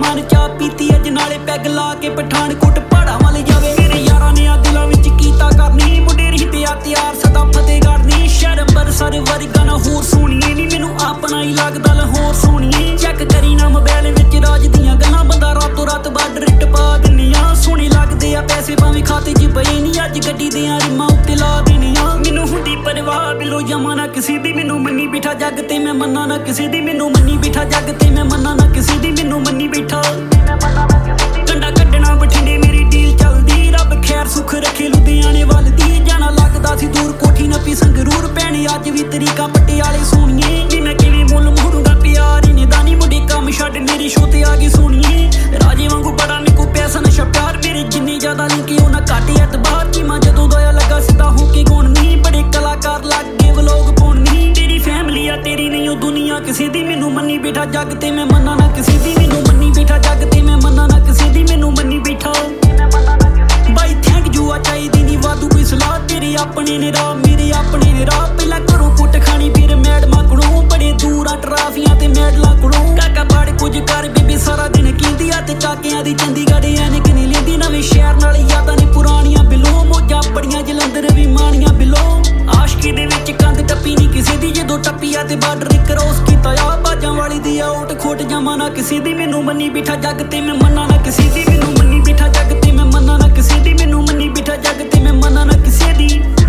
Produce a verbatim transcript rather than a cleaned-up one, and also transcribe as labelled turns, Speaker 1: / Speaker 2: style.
Speaker 1: ਮਨ ਚਾਹ ਪੀਤੀ ਅੱਜ ਨਾਲੇ ਪੈਗ ਲਾ ਕੇ ਪਠਾਨਕੋਟ ਪਹਾੜਾਂ ਵੱਲ ਜਾਵੇ ਮੇਰੇ ਯਾਰਾਂ ਨੇ ਆ ਦਿਲਾਂ ਵਿੱਚ ਕੀਤਾ ਕਰਨੀ ਮੁੰਡੇ ਰਹਿੰਦੇ ਆ ਤਿਆਰ ਸਦਾ ਫਤਿਹਗੜ੍ਹ ਨੀ ਸ਼ਹਿਰ ਅੰਬਰਸਰ ਵਰਗਾ ਨਾ ਹੋਰ ਸੋਹਣੀਏ ਨੀ ਮੈਨੂੰ ਆਪਣਾ ਹੀ ਲੱਗਦਾ ਲਾਹੌਰ ਸੋਹਣੀਏ ਚੈੱਕ ਕਰੀ ਨਾ ਮੋਬਾਈਲ ਵਿੱਚ ਰਾਜ ਦੀਆਂ ਗੱਲਾਂ ਬੰਦਾ ਰਾਤੋਂ ਰਾਤ ਬਾਰਡਰ ਟਪਾ ਦਿੰਨੀਆਂ ਸੋਹਣੇ ਲੱਗਦੇ ਆ ਪੈਸੇ ਭਾਵੇਂ ਖਾਤੇ 'ਚ ਪਏ ਨੀ ਅੱਜ ਗੱਡੀ ਦੇ ਰਿਮਾਂ ਉੱਤੇ ਲਾ ਦੇਣੀਆਂ ਮੈਨੂੰ ਹੁੰਦੀ ਪਰਵਾਹ ਬਿਲੋ ਜਮਾ ਨਾ ਕਿਸੇ ਦੀ ਮੈਨੂੰ ਮੰਨੀ ਬਿਠਾ ਜੱਗ ਤੇ ਮੈਂ ਮੰਨਾ ਨਾ ਕਿਸੇ ਦੀ ਮੈਨੂੰ ਮੰਨੀ ਬਿਠਾ ਜੱਗ ਤੇ ਮੈਂ ਮੰਨਾ ਨਾ ਕਿਸੇ ਦੀ ਮੈਨੂੰ ਮੰਨੀ ਬਿਠਾ ਕੰਡਾ ਕੱਢਣਾ ਬਠਿੰਡੇ ਮੇਰੀ ਡੀਲ ਚੱਲਦੀ ਰੱਬ ਖੈਰ ਸੁੱਖ ਰੱਖੇ ਲੁਧਿਆਣੇ ਵੱਲ ਦੀ ਜਾਣਾ ਲੱਗਦਾ ਸੀ ਦੂਰ ਕੋਠੀ ਨੱਪੀ ਸੰਗਰੂਰ ਭੈਣੇ ਅੱਜ ਵੀ ਤਰੀਕਾ ਪਟਿਆਲੇ ਸੋਹਣੀਏ ਨੀ ਮੈਂ ਕਿਵੇਂ ਮੁੱਲ ਮੋੜੂਗਾ ਪਿਆਰ ਇਹਨੇ ਦਾ ਨੀ ਮੁੰਡੇ ਕੰਮ ਛੱਡ ਮੇਰੀ ਸ਼ੋ ਤੇ ਆ ਗਈ ਸੋਹਣੀਏ ਰਾਜੇ ਵਾਂਗੂ ਬੜਾ ਨਿੱਕੂ ਪੈਸਾ ਨਸ਼ਾ ਪਿਆਰ ਮੇਰੇ ਜਿੰਨੇ ਜ਼ਿਆਦਾ ਲਿੰਕੇ ਉਹਨਾਂ ਘੱਟ ਐਤਬਾਰ ਕੀ ਮਾਂ ਜਦੋਂ ਦੋਇਆ ਲੱਗਾ ਸਿੱਧਾ ਹੋ ਕੇ ਗਾਉਣੀ ਬੜੇ ਕਲਾਕਾਰ ਲੱਗੇ ਵਲੋਗ ਪਾਉਣੀ ਤੇਰੀ ਫੈਮਿਲੀ ਆ ਤੇਰੀ ਨਹੀਂ ਉਹ ਦੁਨੀਆ ਕਿਸੇ ਦੀ ਮੈਨੂੰ ਮੰਨੀ ਬੈਠਾ ਜੱਗ ਤੇ ਮੈਂ ਮੰਨਾ ਨਾ ਕਿਸੇ ਦੀ ਮੈਨੂੰ ਮੰਨੀ ਬੈਠਾ ਜੱਗ ਤੇ ਮੈਂ ਮੰਨਾ ਨਾ ਕਿਸੇ ਦੀ ਮੈਨੂੰ ਮੰਨੀ ਬੈਠਾ ਬਾਈ ਥੈਂਕ ਯੂ ਆ ਚਾਹੀਦੀ ਨੀ ਵਾਧੂ ਕੋਈ ਸਲਾਹ ਤੇਰੇ ਆਪਣੇ ਨੇ ਰਾਹ ਮੇਰੇ ਆਪਣੇ ਨੇ ਰਾਹ ਪਹਿਲਾਂ ਘਰੋਂ ਕੁੱਟ ਖਾਣੀ ਫਿਰ ਮੈਡਮਾਂ ਕੋਲੋਂ ਬੜੇ ਦੂਰ ਆ ਟਰਾਫੀਆਂ ਤੇ ਮੈਡਲਾਂ ਕੋਲੋਂ ਕਾਕਾ ਬਾੜ ਕੁਝ ਕਰ ਬੀਬੀ ਸਾਰਾ ਦਿਨ ਕਹਿੰਦੀ ਆ ਤੇ ਕਾਕਿਆਂ ਦੀ ਚੰਡੀਗੜ੍ਹ ਐਨਕ ਨੀ ਲੈਂਦੀ ਨਵੇਂ ਸ਼ਹਿਰ ਨਾਲ ਯਾਦਾਂ ਨੇ ਪੁਰਾਣੀਆਂ ਬਿਲੋਂ ਮੋਜਾਂ ਬੜੀਆਂ ਜਲੰਧਰ ਵੀ ਮਾਣੀਆਂ ਬਿਲੋਂ ਆਸ਼ਕੀ ਦੇ ਵਿੱਚ ਕੰਧ ਟੱਪੀ ਨੀ ਕਿਸੇ ਦੀ ਜਦੋਂ ਟੱਪੀ ਆ ਤੇ ਬਾਰਡਰ ਕ੍ਰੋਸ ਕੀਤਾ ਆ ਬਾਜਾਂ ਵਾਲੀ ਦੀ ਆ ਓਟ ਖੋਟ ਜਾਵਾਂ ਨਾ ਕਿਸੇ ਦੀ ਮੈਨੂੰ ਮੰਨੀ ਬਿਠਾ ਜੱਗ ਤੇ ਮੈਂ ਮੰਨਾ ਨਾ ਕਿਸੇ ਦੀ ਮੈਨੂੰ ਮੰਨੀ ਬਿਠਾ ਜੱਗ ਤੇ ਮੈਂ ਮੰਨਾ ਨਾ ਕਿਸੇ ਦੀ ਮੈਨੂੰ ਮੰਨੀ ਬਿਠਾ ਜੱਗ ਤੇ ਮੈਂ ਮੰਨਾ ਨਾ ਕਿਸੇ ਦੀ